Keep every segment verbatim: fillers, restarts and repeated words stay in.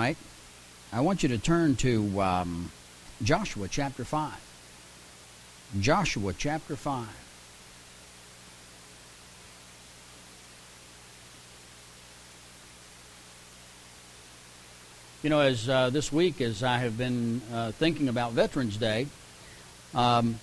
tonight, I want you to turn to um, Joshua chapter five. Joshua chapter five. You know, as uh, this week, as I have been uh, thinking about Veterans Day, um,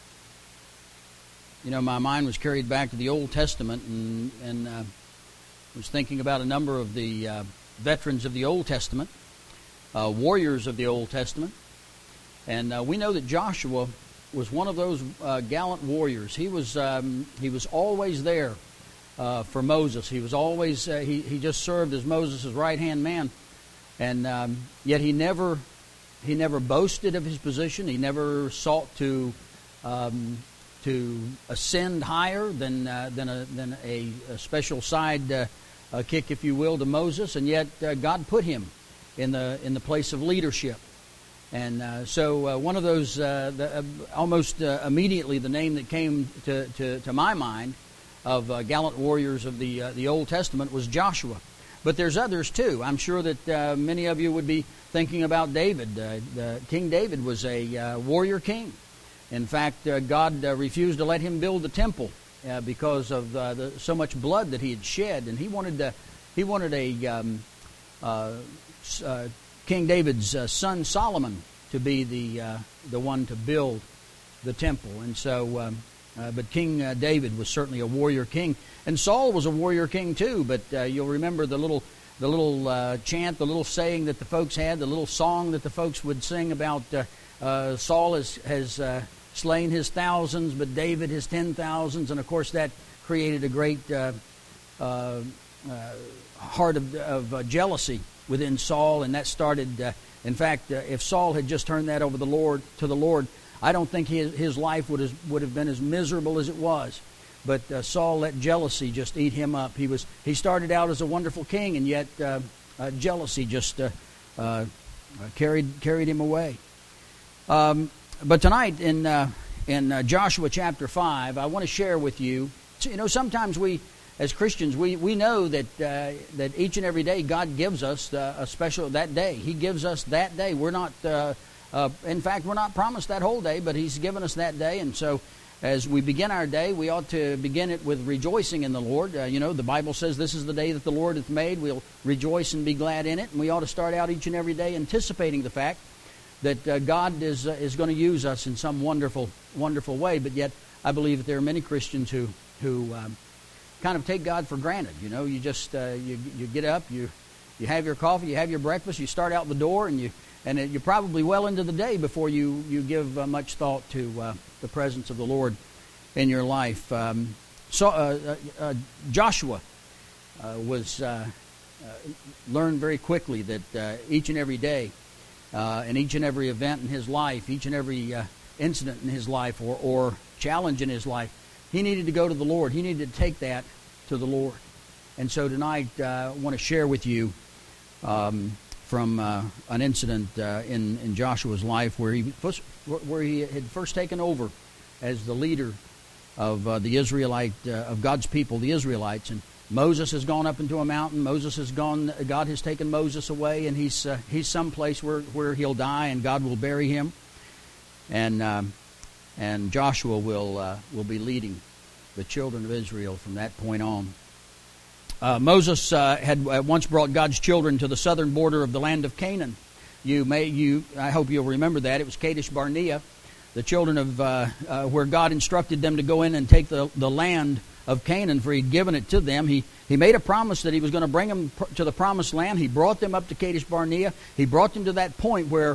you know, my mind was carried back to the Old Testament, and, and uh, was thinking about a number of the uh, veterans of the Old Testament, uh, warriors of the Old Testament, and uh, we know that Joshua was one of those uh, gallant warriors. He was um, he was always there uh, for Moses. He was always uh, he he just served as Moses' right hand man. And um, yet he never he never boasted of his position. He never sought to um, to ascend higher than uh, than a than a, a special side uh, a kick, if you will, to Moses. And yet uh, God put him in the in the place of leadership. And uh, so uh, one of those uh, the, uh, almost uh, immediately the name that came to to, to my mind of uh, gallant warriors of the uh, the Old Testament was Joshua. But there's others too. I'm sure that uh, many of you would be thinking about David. Uh, uh, King David was a uh, warrior king. In fact, uh, God uh, refused to let him build the temple uh, because of uh, the, so much blood that he had shed, and he wanted to, he wanted a um, uh, uh, King David's uh, son Solomon to be the uh, the one to build the temple. And so, um, uh, but King uh, David was certainly a warrior king. And Saul was a warrior king too, but uh, you'll remember the little the little uh, chant, the little saying that the folks had, the little song that the folks would sing about uh, uh, Saul has, has uh, slain his thousands, but David his ten thousands. And of course that created a great uh, uh, uh, heart of, of uh, jealousy within Saul, and that started, uh, in fact, uh, if Saul had just turned that over the Lord to the Lord, I don't think his, his life would have, would have been as miserable as it was. But uh, Saul let jealousy just eat him up. He was he started out as a wonderful king, and yet uh, uh, jealousy just uh, uh, carried carried him away. Um, but tonight in uh, in uh, Joshua chapter five, I want to share with you. You know, sometimes we, as Christians, we, we know that uh, that each and every day God gives us uh, a special that day. He gives us that day. We're not, uh, uh, in fact, we're not promised that whole day, but He's given us that day, and so. As we begin our day, we ought to begin it with rejoicing in the Lord. Uh, you know, the Bible says this is the day that the Lord hath made. We'll rejoice and be glad in it. And we ought to start out each and every day anticipating the fact that uh, God is uh, is going to use us in some wonderful, wonderful way. But yet, I believe that there are many Christians who who um, kind of take God for granted. You know, you just uh, you you get up, you you have your coffee, you have your breakfast, you start out the door, and you and you're probably well into the day before you you give uh, much thought to uh, the presence of the Lord in your life. Um, so uh, uh, uh, Joshua uh, was uh, uh, learned very quickly that uh, each and every day, uh, and each and every event in his life, each and every uh, incident in his life, or, or challenge in his life, he needed to go to the Lord. He needed to take that to the Lord. And so tonight, uh, I want to share with you um, from uh, an incident uh, in, in Joshua's life where he first, where he had first taken over as the leader of uh, the Israelite uh, of God's people, the Israelites. And Moses has gone up into a mountain. Moses has gone. God has taken Moses away, and he's uh, he's someplace where, where he'll die, and God will bury him. And um, and Joshua will uh, will be leading the children of Israel from that point on. Uh, Moses uh, had once brought God's children to the southern border of the land of Canaan. You may, you, I hope you'll remember that. It was Kadesh Barnea, the children of uh, uh, where God instructed them to go in and take the, the land of Canaan, for He'd given it to them. He He made a promise that He was going to bring them to the promised land. He brought them up to Kadesh Barnea. He brought them to that point where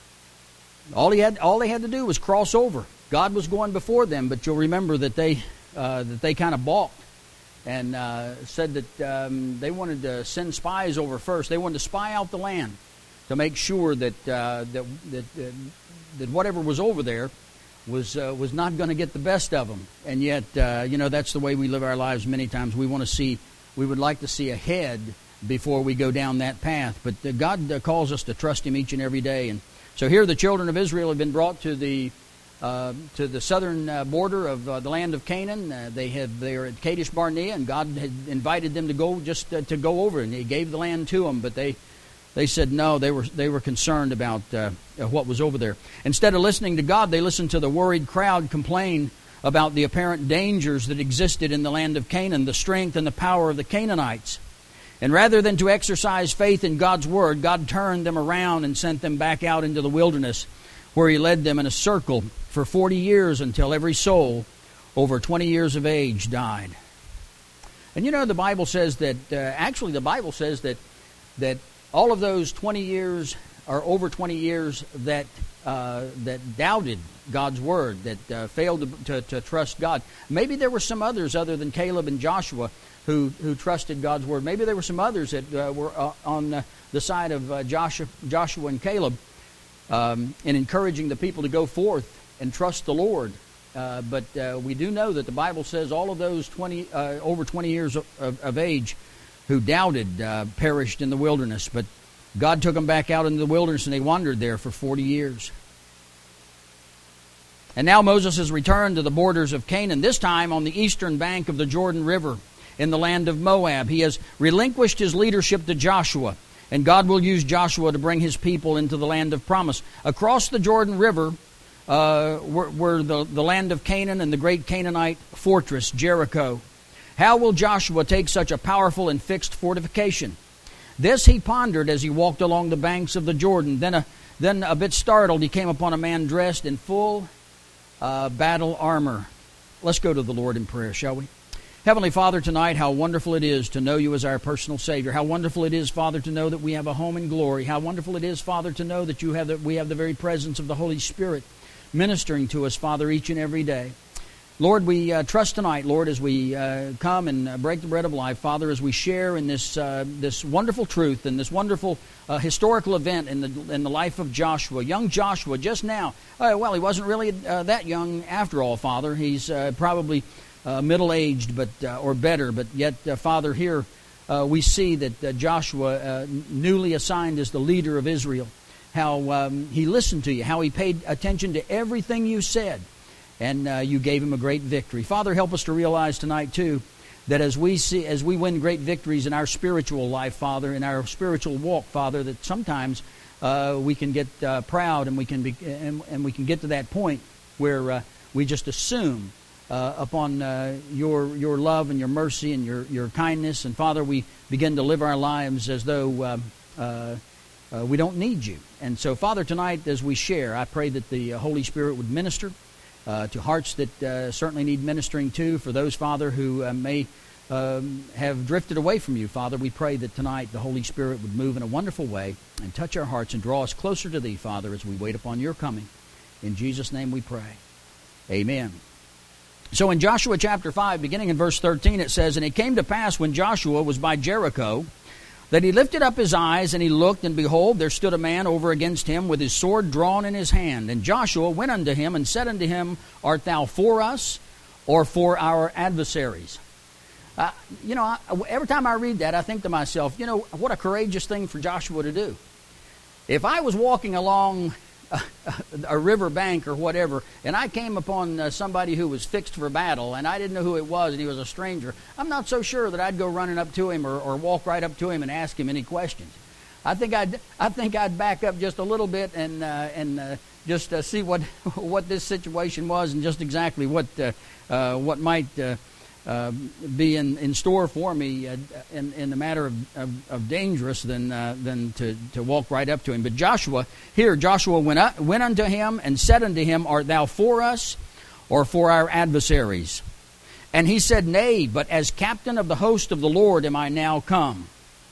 all he had, all they had to do was cross over. God was going before them, but you'll remember that they uh, that they kind of balked. And uh, said that um, they wanted to send spies over first. They wanted to spy out the land to make sure that uh, that that, uh, that whatever was over there was uh, was not going to get the best of them. And yet, uh, you know, that's the way we live our lives. Many times we want to see, we would like to see ahead before we go down that path. But uh, God uh, calls us to trust Him each and every day. And so here, the children of Israel have been brought to the Uh, to the southern uh, border of uh, the land of Canaan. Uh, they have they are at Kadesh Barnea, and God had invited them to go just uh, to go over, and He gave the land to them. But they They said no. They were they were concerned about uh, what was over there. Instead of listening to God, they listened to the worried crowd complain about the apparent dangers that existed in the land of Canaan, the strength and the power of the Canaanites. And rather than to exercise faith in God's word, God turned them around and sent them back out into the wilderness, where He led them in a circle for forty years until every soul over twenty years of age died. And you know, the Bible says that, uh, actually the Bible says that that all of those twenty years, or over twenty years, that uh, that doubted God's word, that uh, failed to, to, to trust God. Maybe there were some others other than Caleb and Joshua who, who trusted God's word. Maybe there were some others that uh, were uh, on uh, the side of uh, Joshua, Joshua and Caleb um, in encouraging the people to go forth and trust the Lord. Uh, but uh, we do know that the Bible says all of those twenty uh, over twenty years of, of, of age who doubted uh, perished in the wilderness. But God took them back out into the wilderness, and they wandered there for forty years. And now Moses has returned to the borders of Canaan, this time on the eastern bank of the Jordan River in the land of Moab. He has relinquished his leadership to Joshua, and God will use Joshua to bring His people into the land of promise. Across the Jordan River uh, were, were the, the land of Canaan and the great Canaanite fortress, Jericho. How will Joshua take such a powerful and fixed fortification? This he pondered as he walked along the banks of the Jordan. Then a, then a bit startled, he came upon a man dressed in full uh, battle armor. Let's go to the Lord in prayer, shall we? Heavenly Father, tonight, how wonderful it is to know You as our personal Savior. How wonderful it is, Father, to know that we have a home in glory. How wonderful it is, Father, to know that you have the, we have the very presence of the Holy Spirit ministering to us, Father, each and every day. Lord, we uh, trust tonight, Lord, as we uh, come and uh, break the bread of life, Father, as we share in this uh, this wonderful truth and this wonderful uh, historical event in the in the life of Joshua, young Joshua, just now. Uh, well, he wasn't really uh, that young after all, Father. He's uh, probably uh, middle-aged, but uh, or better. But yet, uh, Father, here uh, we see that uh, Joshua, uh, newly assigned as the leader of Israel, how um, he listened to You, how he paid attention to everything You said. And uh, You gave him a great victory. Father, help us to realize tonight, too, that as we see, as we win great victories in our spiritual life, Father, in our spiritual walk, Father, that sometimes uh, we can get uh, proud and we can be, and, and we can get to that point where uh, we just assume uh, upon uh, your your love and Your mercy and your your kindness, and Father, we begin to live our lives as though uh, uh, uh, we don't need You. And so, Father, tonight as we share, I pray that the Holy Spirit would minister Uh, to hearts that uh, certainly need ministering to. For those, Father, who uh, may um, have drifted away from You, Father, we pray that tonight the Holy Spirit would move in a wonderful way and touch our hearts and draw us closer to Thee, Father, as we wait upon Your coming. In Jesus' name we pray. Amen. So in Joshua chapter five, beginning in verse thirteen, it says, "And it came to pass when Joshua was by Jericho, that he lifted up his eyes, and he looked, and behold, there stood a man over against him with his sword drawn in his hand. And Joshua went unto him, and said unto him, Art thou for us, or for our adversaries?" Uh, you know, I, every time I read that, I think to myself, you know, what a courageous thing for Joshua to do. If I was walking along a, a river bank or whatever, and I came upon uh, somebody who was fixed for battle, and I didn't know who it was, and he was a stranger, I'm not so sure that I'd go running up to him or, or walk right up to him and ask him any questions. I think I'd I think I'd back up just a little bit and uh, and uh, just uh, see what what this situation was, and just exactly what uh, uh, what might uh, uh, be in, in store for me uh, in in the matter of, of, of dangerous than uh, than to, to walk right up to him. But Joshua, here Joshua went up, went unto him and said unto him, Art thou for us, or for our adversaries? And he said, Nay, but as captain of the host of the Lord am I now come.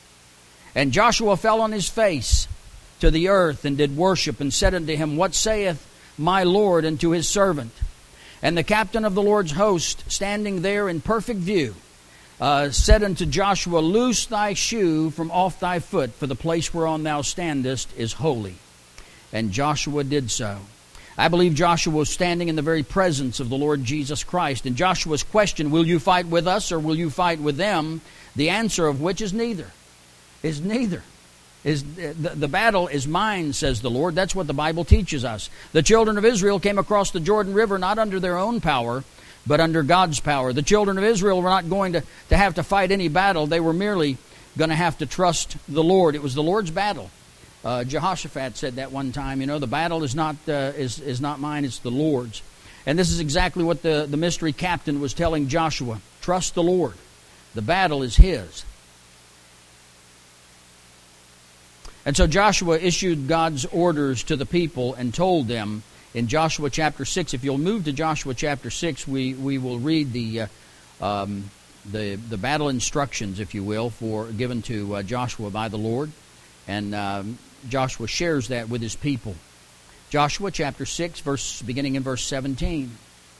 And Joshua fell on his face to the earth and did worship, and said unto him, What saith my Lord unto his servant? And the captain of the Lord's host, standing there in perfect view, uh, said unto Joshua, Loose thy shoe from off thy foot, for the place whereon thou standest is holy. And Joshua did so. I believe Joshua was standing in the very presence of the Lord Jesus Christ. And Joshua's question, Will you fight with us, or will you fight with them? The answer of which is neither. Is neither. Is the, the battle is mine, says the Lord. That's what the Bible teaches us. The children of Israel came across the Jordan River not under their own power, but under God's power. The children of Israel were not going to, to have to fight any battle. They were merely going to have to trust the Lord. It was the Lord's battle. Uh, Jehoshaphat said that one time. You know, the battle is not uh, is is not mine; it's the Lord's. And this is exactly what the the mystery captain was telling Joshua: trust the Lord. The battle is His. And so Joshua issued God's orders to the people and told them in Joshua chapter six. If you'll move to Joshua chapter six, we we will read the. Uh, um, The, the battle instructions, if you will, for given to uh, Joshua by the Lord. And um, Joshua shares that with his people. Joshua chapter six, verse beginning in verse seventeen.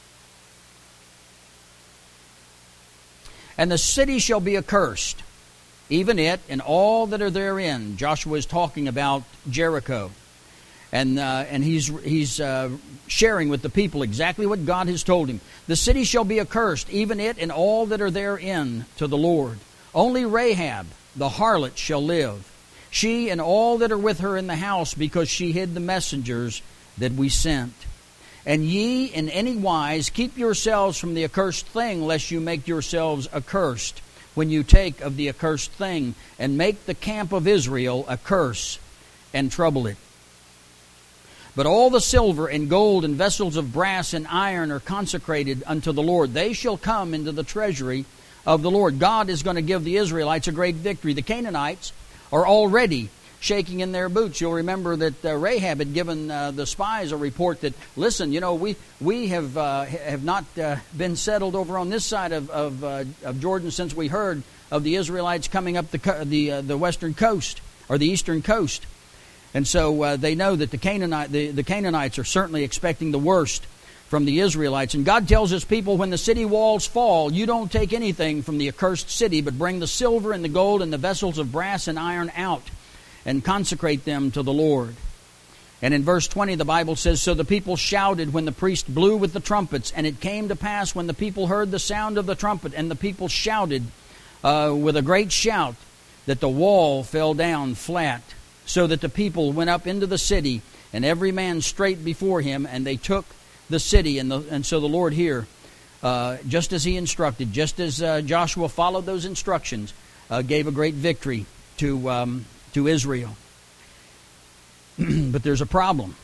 And the city shall be accursed, even it and all that are therein. Joshua is talking about Jericho. And uh, and he's he's uh, sharing with the people exactly what God has told him. The city shall be accursed, even it and all that are therein, to the Lord. Only Rahab, the harlot, shall live, she and all that are with her in the house, because she hid the messengers that we sent. And ye in any wise keep yourselves from the accursed thing, lest you make yourselves accursed when you take of the accursed thing, and make the camp of Israel a curse and trouble it. But all the silver and gold and vessels of brass and iron are consecrated unto the Lord. They shall come into the treasury of the Lord. God is going to give the Israelites a great victory. The Canaanites are already shaking in their boots. You'll remember that uh, Rahab had given uh, the spies a report that, listen, you know, we we have uh, have not uh, been settled over on this side of of, uh, of Jordan since we heard of the Israelites coming up the co- the uh, the western coast or the eastern coast. And so uh, they know that the Canaanite, the, the Canaanites are certainly expecting the worst from the Israelites. And God tells His people, when the city walls fall, you don't take anything from the accursed city, but bring the silver and the gold and the vessels of brass and iron out and consecrate them to the Lord. And in verse twenty, the Bible says, so the people shouted when the priest blew with the trumpets. And it came to pass when the people heard the sound of the trumpet, and the people shouted uh, with a great shout, that the wall fell down flat, so that the people went up into the city, and every man straight before him, and they took the city. And, the, and so the Lord here, uh, just as He instructed, just as uh, Joshua followed those instructions, uh, gave a great victory to um, to Israel. But there's a problem.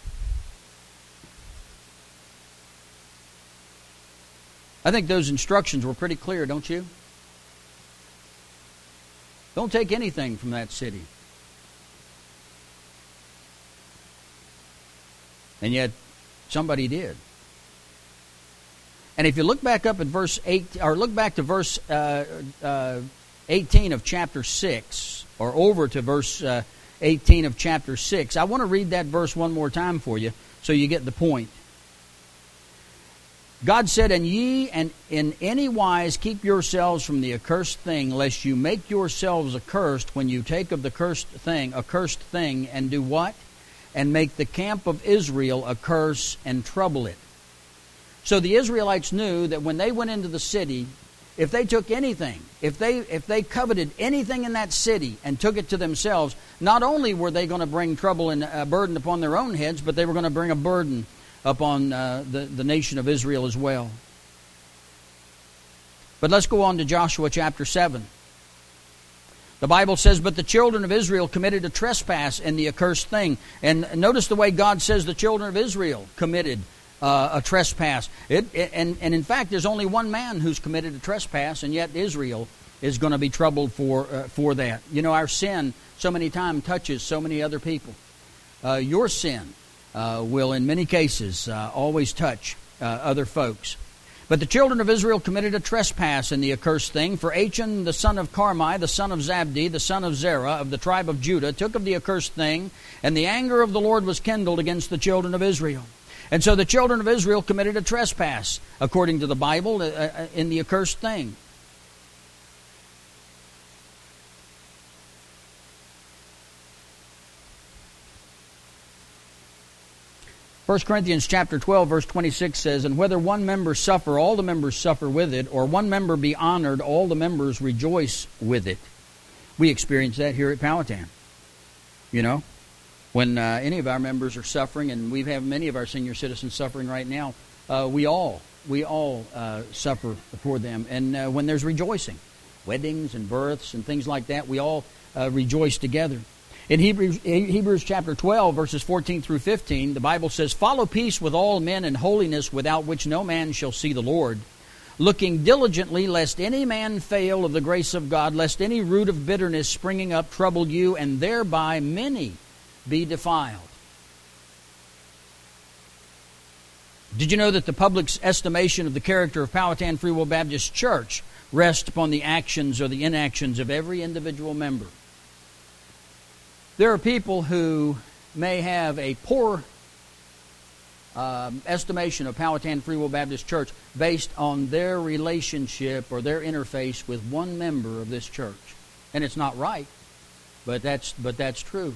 I think those instructions were pretty clear, don't you? Don't take anything from that city. And yet, somebody did. And if you look back up at verse eight, or look back to verse uh, uh, eighteen of chapter six, or over to verse uh, eighteen of chapter six, I want to read that verse one more time for you, so you get the point. God said, and ye and in any wise keep yourselves from the accursed thing, lest you make yourselves accursed when you take of the cursed thing, accursed thing, and do what? And make the camp of Israel a curse and trouble it. So the Israelites knew that when they went into the city, if they took anything, if they if they coveted anything in that city and took it to themselves, not only were they going to bring trouble and a burden upon their own heads, but they were going to bring a burden upon uh, the, the nation of Israel as well. But let's go on to Joshua chapter seven. The Bible says, but the children of Israel committed a trespass in the accursed thing. And notice the way God says the children of Israel committed uh, a trespass. It, it, and, and in fact, there's only one man who's committed a trespass, and yet Israel is going to be troubled for uh, for that. You know, our sin so many times touches so many other people. Uh, your sin uh, will, in many cases, uh, always touch uh, other folks. But the children of Israel committed a trespass in the accursed thing, for Achan the son of Carmi, the son of Zabdi, the son of Zerah, of the tribe of Judah, took of the accursed thing, and the anger of the Lord was kindled against the children of Israel. And so the children of Israel committed a trespass, according to the Bible, uh, in the accursed thing. First Corinthians chapter twelve, verse twenty-six says, and whether one member suffer, all the members suffer with it, or one member be honored, all the members rejoice with it. We experience that here at Powhatan. You know, when uh, any of our members are suffering, and we have many of our senior citizens suffering right now, uh, we all, we all uh, suffer for them. And uh, when there's rejoicing, weddings and births and things like that. We all uh, rejoice together. In Hebrews, Hebrews chapter twelve, verses fourteen through fifteen, the Bible says, "Follow peace with all men and holiness, without which no man shall see the Lord. Looking diligently, lest any man fail of the grace of God, lest any root of bitterness springing up trouble you, and thereby many be defiled." Did you know that the public's estimation of the character of Powhatan Free Will Baptist Church rests upon the actions or the inactions of every individual member? There are people who may have a poor um, estimation of Powhatan Free Will Baptist Church based on their relationship or their interface with one member of this church. And it's not right, but that's but that's true.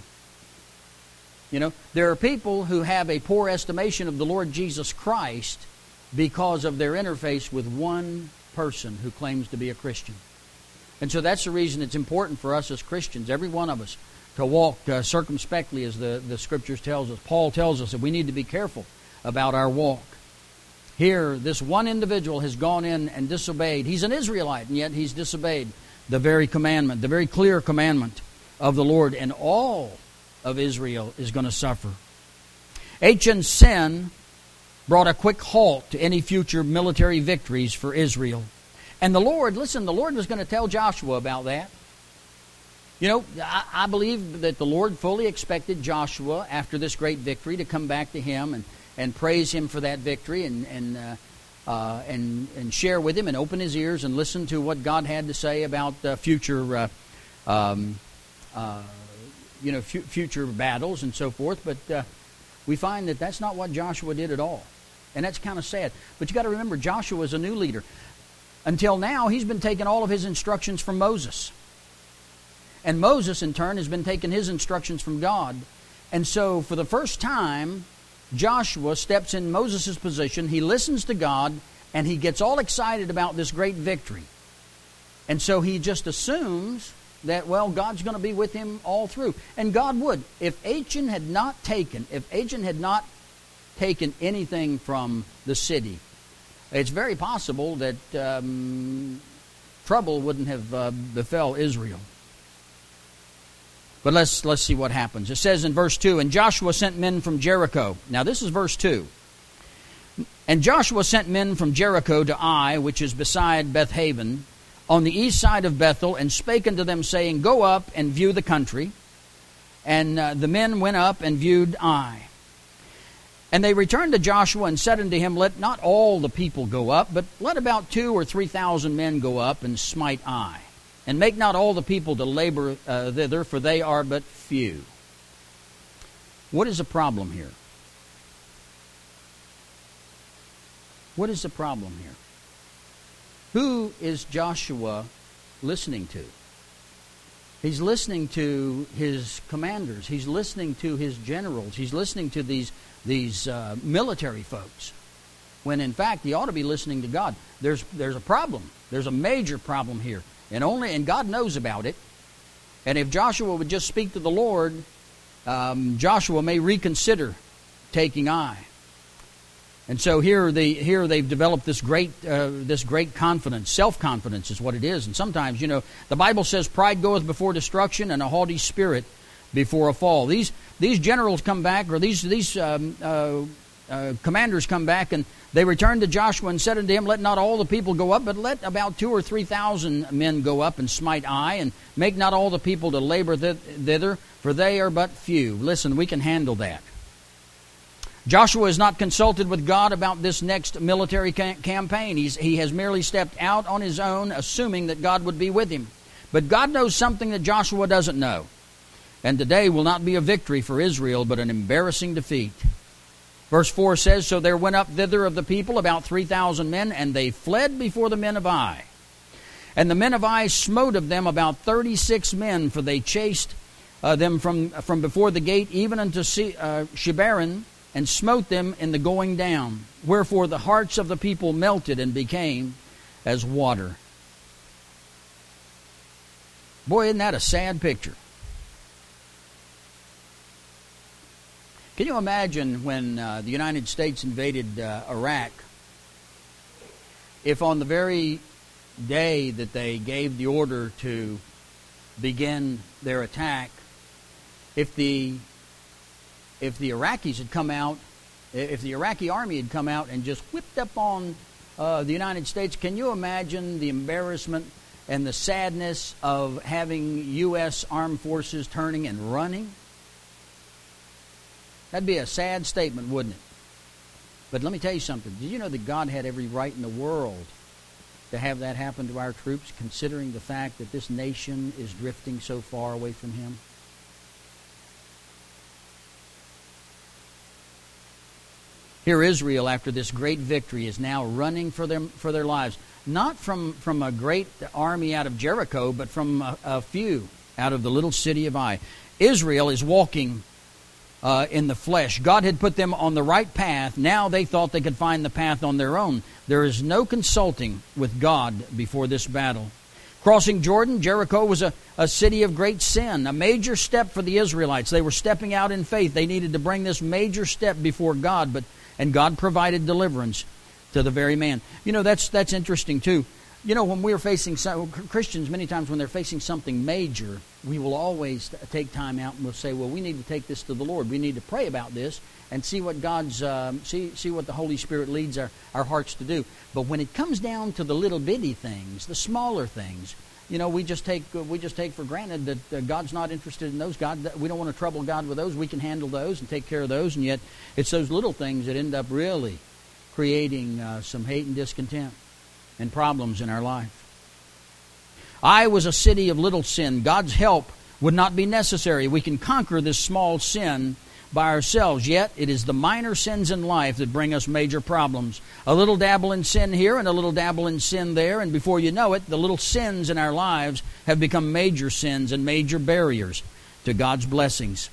You know, there are people who have a poor estimation of the Lord Jesus Christ because of their interface with one person who claims to be a Christian. And so that's the reason it's important for us as Christians, every one of us, to walk uh, circumspectly, as the, the Scriptures tells us. Paul tells us that we need to be careful about our walk. Here, this one individual has gone in and disobeyed. He's an Israelite, and yet he's disobeyed the very commandment, the very clear commandment of the Lord, and all of Israel is going to suffer. Achan's sin brought a quick halt to any future military victories for Israel. And the Lord, listen, the Lord was going to tell Joshua about that. You know, I, I believe that the Lord fully expected Joshua, after this great victory, to come back to him and, and praise him for that victory and and, uh, uh, and and share with him and open his ears and listen to what God had to say about uh, future uh, um, uh, you know, f- future battles and so forth. But uh, we find that that's not what Joshua did at all. And that's kind of sad. But you got to remember, Joshua is a new leader. Until now, he's been taking all of his instructions from Moses. And Moses, in turn, has been taking his instructions from God. And so, for the first time, Joshua steps in Moses' position. He listens to God, and he gets all excited about this great victory. And so he just assumes that, well, God's going to be with him all through. And God would. If Achan had not taken, if Achan had not taken anything from the city, it's very possible that um, trouble wouldn't have uh, befell Israel. But let's let's see what happens. It says in verse two, "And Joshua sent men from Jericho." Now this is verse two. "And Joshua sent men from Jericho to Ai, which is beside Bethaven, on the east side of Bethel, and spake unto them, saying, Go up and view the country. And uh, the men went up and viewed Ai. And they returned to Joshua and said unto him, Let not all the people go up, but let about two or three thousand men go up and smite Ai. And make not all the people to labor uh, thither, for they are but few." What is the problem here? What is the problem here? Who is Joshua listening to? He's listening to his commanders. He's listening to his generals. He's listening to these, these uh, military folks. When in fact he ought to be listening to God. There's, there's a problem. There's a major problem here. And only and God knows about it. And if Joshua would just speak to the Lord, um, Joshua may reconsider taking Ai. And so here they here they've developed this great uh, this great confidence, self-confidence is what it is. And sometimes, you know, the Bible says, "Pride goeth before destruction, and a haughty spirit before a fall." These these generals come back, or these these um, uh, uh, commanders come back, and they returned to Joshua and said unto him, Let not all the people go up, but let about two or three thousand men go up and smite Ai, and make not all the people to labor thither, for they are but few. Listen, we can handle that. Joshua has not consulted with God about this next military ca- campaign. He's, he has merely stepped out on his own, assuming that God would be with him. But God knows something that Joshua doesn't know. And today will not be a victory for Israel, but an embarrassing defeat. Verse four says, So there went up thither of the people about three thousand men, and they fled before the men of Ai. And the men of Ai smote of them about thirty-six men, for they chased uh, them from, from before the gate, even unto Se- uh, Shebarim, and smote them in the going down. Wherefore the hearts of the people melted and became as water. Boy, isn't that a sad picture? Can you imagine when uh, the United States invaded uh, Iraq, if on the very day that they gave the order to begin their attack, if the if the Iraqis had come out, if the Iraqi army had come out and just whipped up on uh, the United States, can you imagine the embarrassment and the sadness of having U S armed forces turning and running? That'd be a sad statement, wouldn't it? But let me tell you something. Did you know that God had every right in the world to have that happen to our troops, considering the fact that this nation is drifting so far away from Him? Here Israel, after this great victory, is now running for them for their lives. Not from, from a great army out of Jericho, but from a, a few out of the little city of Ai. Israel is walking uh, in the flesh. God had put them on the right path. Now they thought they could find the path on their own. There is no consulting with God before this battle. Crossing Jordan, Jericho was a, a city of great sin, a major step for the Israelites. They were stepping out in faith. They needed to bring this major step before God, but and God provided deliverance to the very man. You know, that's that's interesting too. You know, when we're facing some, Christians, many times when they're facing something major, we will always take time out and we'll say, well, we need to take this to the Lord. We need to pray about this and see what God's, um, see see what the Holy Spirit leads our, our hearts to do. But when it comes down to the little bitty things, the smaller things, you know, we just take we just take for granted that uh, God's not interested in those. God, we don't want to trouble God with those. We can handle those and take care of those. And yet, it's those little things that end up really creating uh, some hate and discontent and problems in our life. I was a city of little sin. God's help would not be necessary. We can conquer this small sin by ourselves. Yet, it is the minor sins in life that bring us major problems. A little dabble in sin here and a little dabble in sin there, and before you know it, the little sins in our lives have become major sins and major barriers to God's blessings.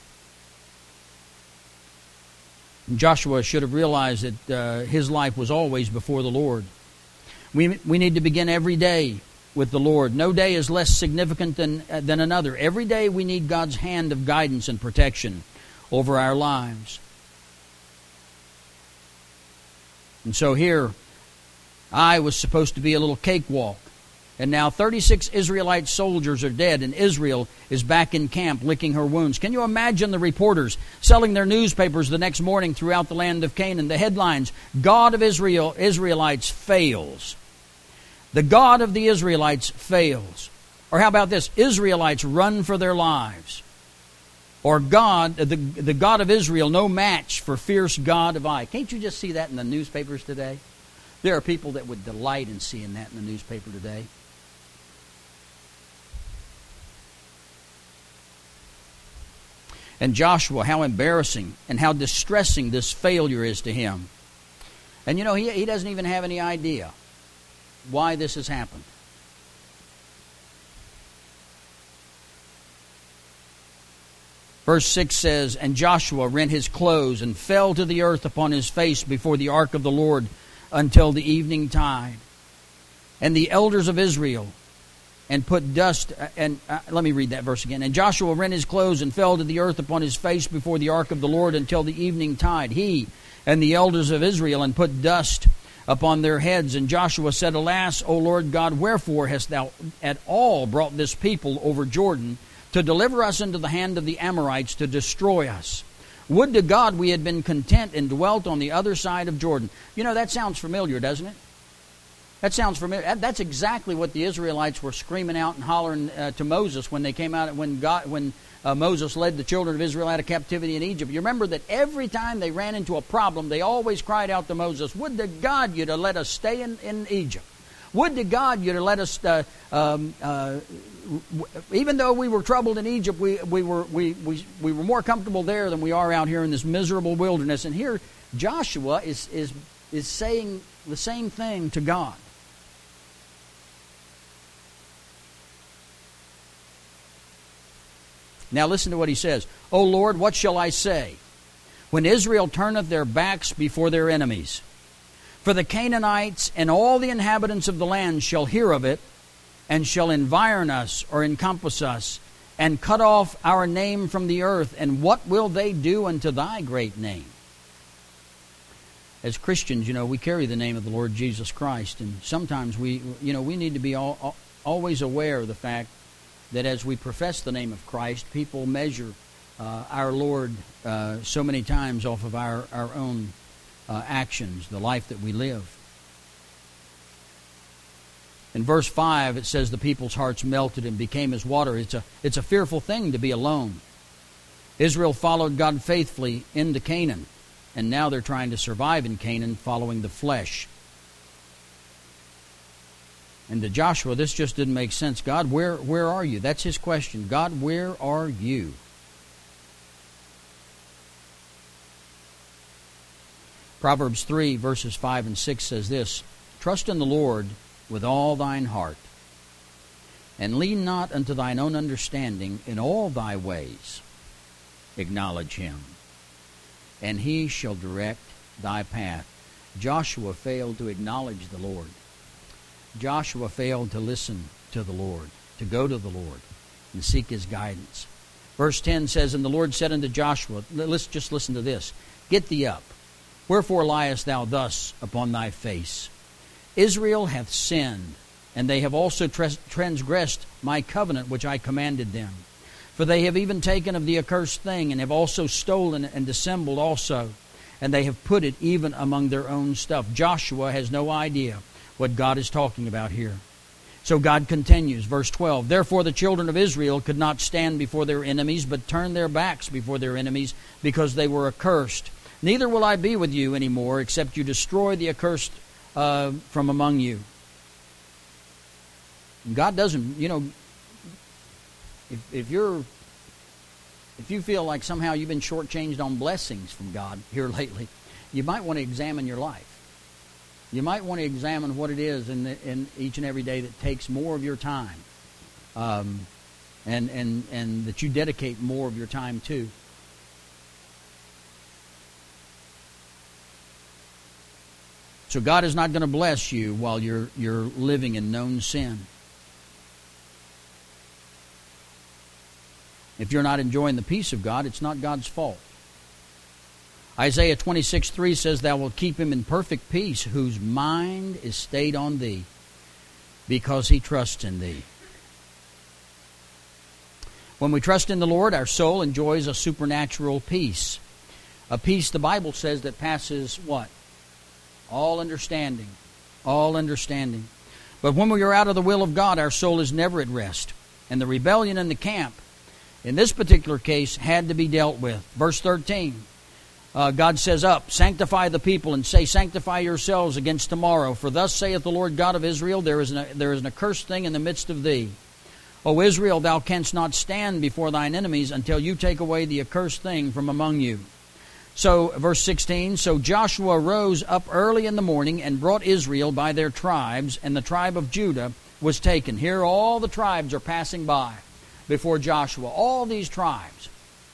Joshua should have realized that uh, his life was always before the Lord. We we need to begin every day with the Lord. No day is less significant than uh, than another. Every day we need God's hand of guidance and protection over our lives. And so here, I was supposed to be a little cakewalk. And now thirty-six Israelite soldiers are dead, and Israel is back in camp licking her wounds. Can you imagine the reporters selling their newspapers the next morning throughout the land of Canaan? The headlines, God of Israel, Israelites fails. The God of the Israelites fails. Or how about this? Israelites run for their lives. Or God, the, the God of Israel, no match for fierce God of Ai. Can't you just see that in the newspapers today? There are people that would delight in seeing that in the newspaper today. And Joshua, how embarrassing and how distressing this failure is to him. And you know, he, he doesn't even have any idea why this has happened. Verse six says, and Joshua rent his clothes and fell to the earth upon his face before the ark of the Lord until the evening tide. And the elders of Israel and put dust, and uh, let me read that verse again. And Joshua rent his clothes and fell to the earth upon his face before the ark of the Lord until the evening tide. He and the elders of Israel and put dust upon their heads. And Joshua said, alas, O Lord God, wherefore hast thou at all brought this people over Jordan to deliver us into the hand of the Amorites to destroy us? Would to God we had been content and dwelt on the other side of Jordan. You know, that sounds familiar, doesn't it? That sounds familiar. That's exactly what the Israelites were screaming out and hollering uh, to Moses when they came out, when God, when uh, Moses led the children of Israel out of captivity in Egypt. You remember that every time they ran into a problem, they always cried out to Moses, would to God you'd have let us stay in, in Egypt. Would to God you'd have let us, uh, um, uh, w- even though we were troubled in Egypt, we, we, were, we, we, we were more comfortable there than we are out here in this miserable wilderness. And here Joshua is, is, is saying the same thing to God. Now listen to what he says. O Lord, what shall I say when Israel turneth their backs before their enemies? For the Canaanites and all the inhabitants of the land shall hear of it, and shall environ us or encompass us, and cut off our name from the earth. And what will they do unto thy great name? as Christians, you know, we carry the name of the Lord Jesus Christ, and sometimes we, you know, we need to be all, all, always aware of the fact that as we profess the name of Christ, people measure uh, our Lord uh, so many times off of our, our own uh, actions, the life that we live. In verse five, it says the people's hearts melted and became as water. It's a, it's a fearful thing to be alone. Israel followed God faithfully into Canaan, and now they're trying to survive in Canaan following the flesh. And to Joshua, this just didn't make sense. God, where, where are you? That's his question. God, where are you? Proverbs three, verses five and six says this, Trust in the Lord with all thine heart, and lean not unto thine own understanding. In all thy ways acknowledge him, and he shall direct thy path. Joshua failed to acknowledge the Lord. Joshua failed to listen to the Lord, to go to the Lord and seek his guidance. Verse ten says, And the Lord said unto Joshua, let's just listen to this, Get thee up, wherefore liest thou thus upon thy face? Israel hath sinned, and they have also transgressed my covenant which I commanded them. For they have even taken of the accursed thing, and have also stolen and dissembled also, and they have put it even among their own stuff. Joshua has no idea what God is talking about here. So God continues, verse twelve, Therefore the children of Israel could not stand before their enemies, but turned their backs before their enemies, because they were accursed. Neither will I be with you any more, except you destroy the accursed uh, from among you. God doesn't, you know, if, if you're, if you feel like somehow you've been shortchanged on blessings from God here lately, you might want to examine your life. You might want to examine what it is in, the, in each and every day that takes more of your time, um, and and and that you dedicate more of your time to. So God is not going to bless you while you're you're living in known sin. If you're not enjoying the peace of God, it's not God's fault. Isaiah twenty-six three says, Thou wilt keep him in perfect peace, whose mind is stayed on thee, because he trusts in thee. When we trust in the Lord, our soul enjoys a supernatural peace. A peace, the Bible says, that passes what? All understanding. All understanding. But when we are out of the will of God, our soul is never at rest. And the rebellion in the camp, in this particular case, had to be dealt with. Verse thirteen, uh, God says, Up, sanctify the people, and say, Sanctify yourselves against tomorrow. For thus saith the Lord God of Israel, There is an, there is an accursed thing in the midst of thee. O Israel, thou canst not stand before thine enemies until you take away the accursed thing from among you. So, verse sixteen, So Joshua rose up early in the morning and brought Israel by their tribes, and the tribe of Judah was taken. Here all the tribes are passing by before Joshua. All these tribes.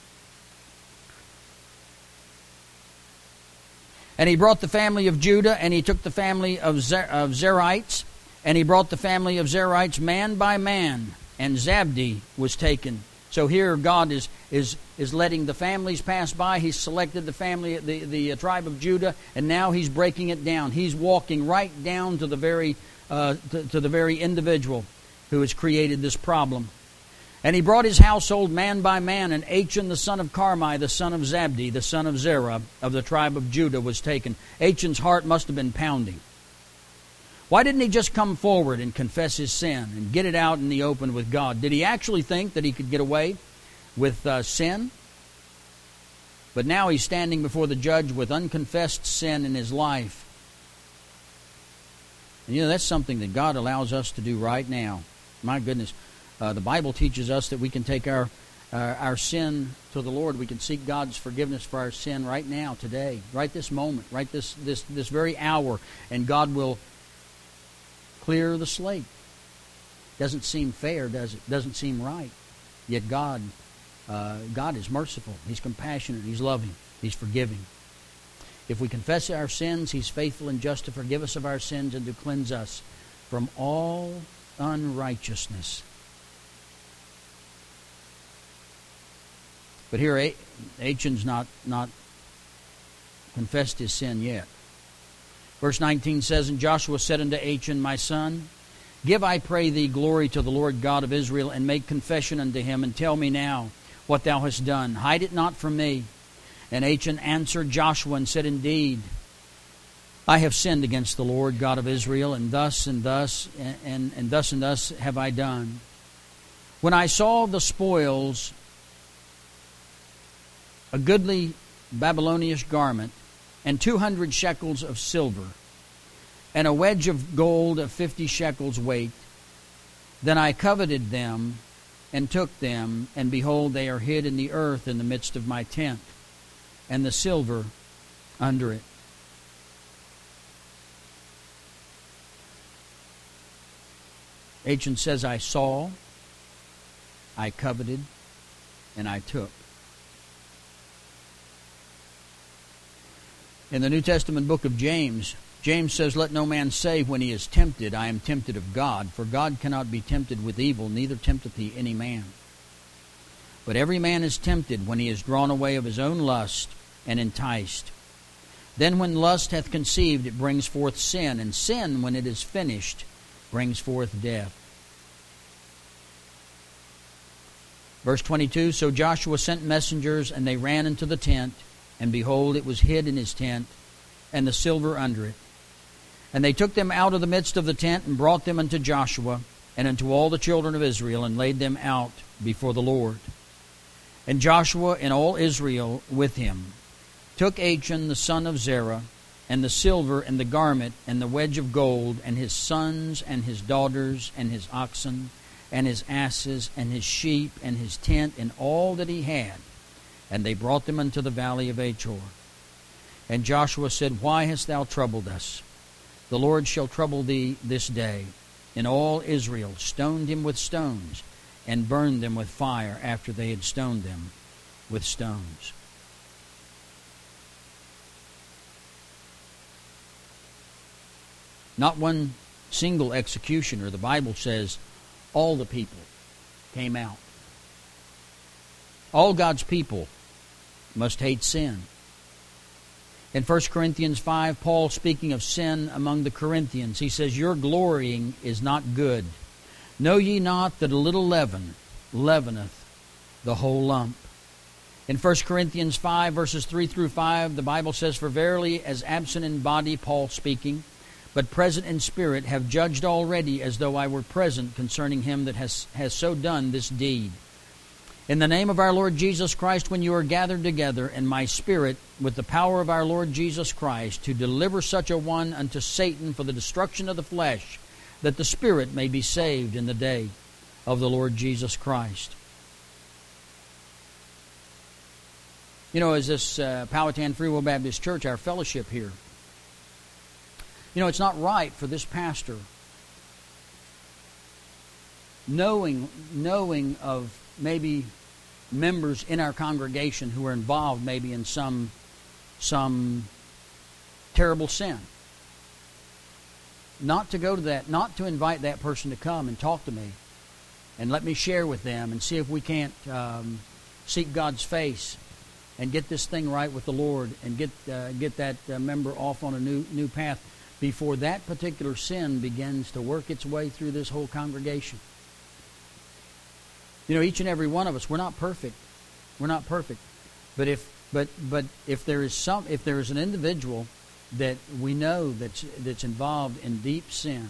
And he brought the family of Judah, and he took the family of, Zer- of Zerites, and he brought the family of Zerites man by man, and Zabdi was taken. So here God is is is letting the families pass by. He's selected the family, the the uh, tribe of Judah, and now he's breaking it down. He's walking right down to the very uh, to, to the very individual who has created this problem. And he brought his household man by man, and Achan the son of Carmi, the son of Zabdi, the son of Zerah, of the tribe of Judah, was taken. Achan's heart must have been pounding. Why didn't he just come forward and confess his sin and get it out in the open with God? Did he actually think that he could get away with uh, sin? But now he's standing before the judge with unconfessed sin in his life. And you know, that's something that God allows us to do right now. My goodness. Uh, the Bible teaches us that we can take our uh, our sin to the Lord. We can seek God's forgiveness for our sin right now, today, right this moment, right this this this very hour, and God will clear the slate. Doesn't seem fair, does it? Doesn't seem right. Yet God, uh, God is merciful. He's compassionate. He's loving. He's forgiving. If we confess our sins, He's faithful and just to forgive us of our sins and to cleanse us from all unrighteousness. But here, Achan's not not confessed his sin yet. Verse nineteen says, And Joshua said unto Achan, My son, give, I pray thee, glory to the Lord God of Israel, and make confession unto him, and tell me now what thou hast done. Hide it not from me. And Achan answered Joshua and said, Indeed, I have sinned against the Lord God of Israel, and thus and thus and, and, and thus and thus have I done. When I saw the spoils, a goodly Babylonish garment, and two hundred shekels of silver, and a wedge of gold of fifty shekels weight, then I coveted them, and took them, and behold, they are hid in the earth in the midst of my tent, and the silver under it. Achan says, I saw, I coveted, and I took. In the New Testament book of James, James says, Let no man say when he is tempted, I am tempted of God, for God cannot be tempted with evil, neither tempteth he any man. But every man is tempted when he is drawn away of his own lust and enticed. Then when lust hath conceived, it brings forth sin, and sin, when it is finished, brings forth death. Verse twenty-two, So Joshua sent messengers, and they ran into the tent, and behold, it was hid in his tent, and the silver under it. And they took them out of the midst of the tent, and brought them unto Joshua, and unto all the children of Israel, and laid them out before the Lord. And Joshua and all Israel with him took Achan the son of Zerah, and the silver, and the garment, and the wedge of gold, and his sons, and his daughters, and his oxen, and his asses, and his sheep, and his tent, and all that he had. And they brought them unto the valley of Achor. And Joshua said, Why hast thou troubled us? The Lord shall trouble thee this day. And all Israel stoned him with stones, and burned them with fire after they had stoned them with stones. Not one single executioner. The Bible says all the people came out. All God's people must hate sin. In First Corinthians five, Paul, speaking of sin among the Corinthians, he says, Your glorying is not good. Know ye not that a little leaven leaveneth the whole lump? In First Corinthians five, verses three through five, the Bible says, For verily, as absent in body, Paul speaking, but present in spirit, have judged already as though I were present concerning him that has, has so done this deed. In the name of our Lord Jesus Christ, when you are gathered together, in my spirit, with the power of our Lord Jesus Christ, to deliver such a one unto Satan for the destruction of the flesh, that the spirit may be saved in the day of the Lord Jesus Christ. You know, as this uh, Powhatan Free Will Baptist Church, our fellowship here, you know, it's not right for this pastor, knowing knowing of maybe members in our congregation who are involved maybe in some some terrible sin, not to go to that, not to invite that person to come and talk to me and let me share with them and see if we can't um, seek God's face and get this thing right with the Lord and get uh, get that uh, member off on a new new path before that particular sin begins to work its way through this whole congregation. You know, each and every one of us, we're not perfect. We're not perfect. But if but but if there is some if there is an individual that we know that's that's involved in deep sin,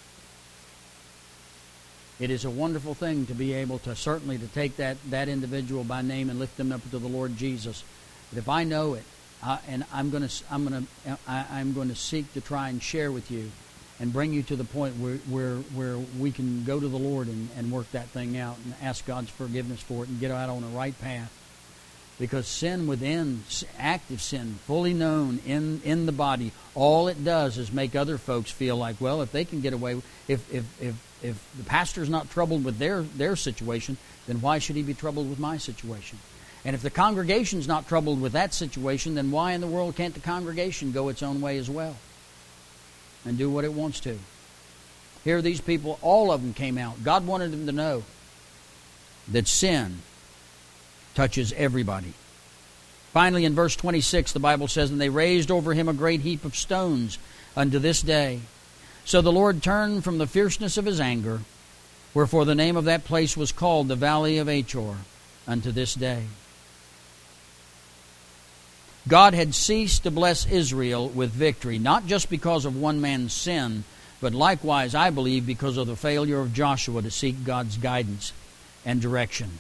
it is a wonderful thing to be able to certainly to take that, that individual by name and lift them up to the Lord Jesus. But if I know it, I, and I'm going to I'm going to I'm going to seek to try and share with you and bring you to the point where where, where we can go to the Lord and, and work that thing out and ask God's forgiveness for it and get out on the right path. Because sin within, active sin, fully known in, in the body, all it does is make other folks feel like, well, if they can get away, if if if, if the pastor's not troubled with their, their situation, then why should he be troubled with my situation? And if the congregation's not troubled with that situation, then why in the world can't the congregation go its own way as well and do what it wants to? Here these people, all of them came out. God wanted them to know that sin touches everybody. Finally, in verse twenty-six, the Bible says, And they raised over him a great heap of stones, unto this day. So the Lord turned from the fierceness of his anger, wherefore the name of that place was called the Valley of Achor unto this day. God had ceased to bless Israel with victory, not just because of one man's sin, but likewise, I believe, because of the failure of Joshua to seek God's guidance and direction.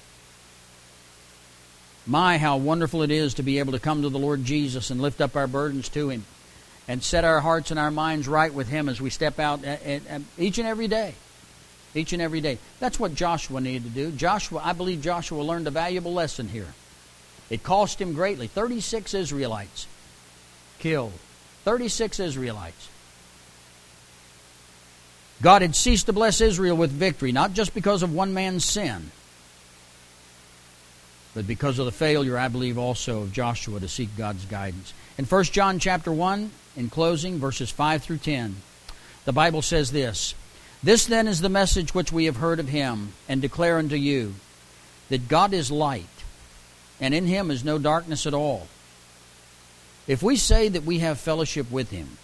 My, how wonderful it is to be able to come to the Lord Jesus and lift up our burdens to Him and set our hearts and our minds right with Him as we step out each and every day. Each and every day. That's what Joshua needed to do. Joshua, I believe Joshua learned a valuable lesson here. It cost him greatly. thirty-six Israelites killed. thirty-six Israelites. God had ceased to bless Israel with victory, not just because of one man's sin, but because of the failure, I believe, also of Joshua to seek God's guidance. In First John chapter one, in closing, verses five through ten, the Bible says this, "This then is the message which we have heard of Him, and declare unto you, that God is light, and in Him is no darkness at all. If we say that we have fellowship with Him,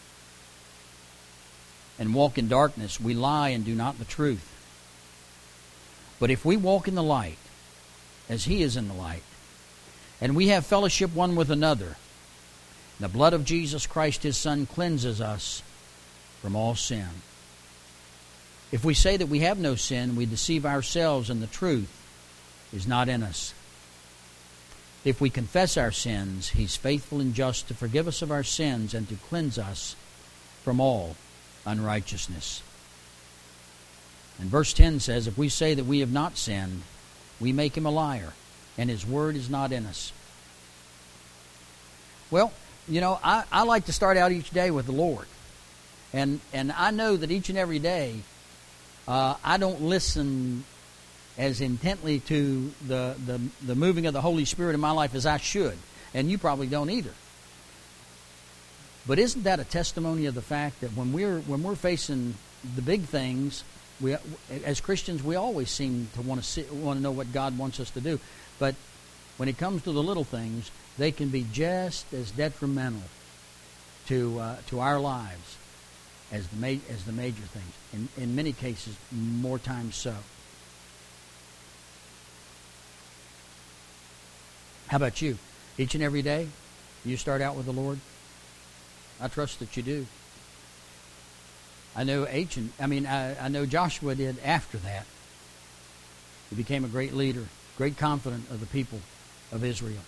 and walk in darkness, we lie and do not the truth. But if we walk in the light, as He is in the light, and we have fellowship one with another, the blood of Jesus Christ His Son cleanses us from all sin. If we say that we have no sin, we deceive ourselves, and the truth is not in us. If we confess our sins, He's faithful and just to forgive us of our sins and to cleanse us from all unrighteousness." And verse ten says, "If we say that we have not sinned, we make Him a liar, and His word is not in us." Well, you know, I, I like to start out each day with the Lord. And and I know that each and every day, uh, I don't listen as intently to the, the, the moving of the Holy Spirit in my life as I should. And you probably don't either. But isn't that a testimony of the fact that when we're when we're facing the big things, we as Christians we always seem to want to see, want to know what God wants us to do, but when it comes to the little things, they can be just as detrimental to uh, to our lives as the ma- as the major things. In in many cases, more times so. How about you? Each and every day, you start out with the Lord? I trust that you do. I know Achan, I mean, I, I know Joshua did after that. He became a great leader, great confidant of the people of Israel.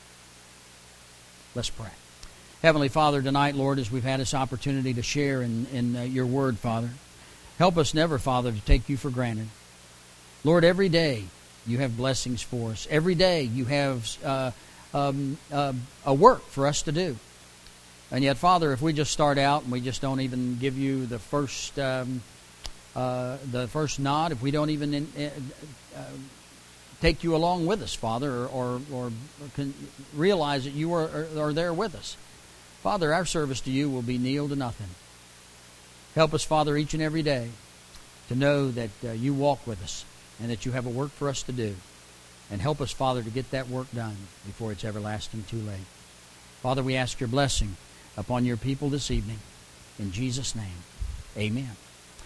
Let's pray. Heavenly Father, tonight, Lord, as we've had this opportunity to share in, in uh, your word, Father, help us never, Father, to take you for granted. Lord, every day you have blessings for us. Every day you have uh, um, uh, a work for us to do. And yet, Father, if we just start out and we just don't even give you the first um, uh, the first nod, if we don't even in, uh, take you along with us, Father, or or, or can realize that you are, are, are there with us, Father, our service to you will be nil to nothing. Help us, Father, each and every day to know that uh, you walk with us and that you have a work for us to do. And help us, Father, to get that work done before it's everlasting too late. Father, we ask your blessing upon your people this evening. In Jesus' name, amen.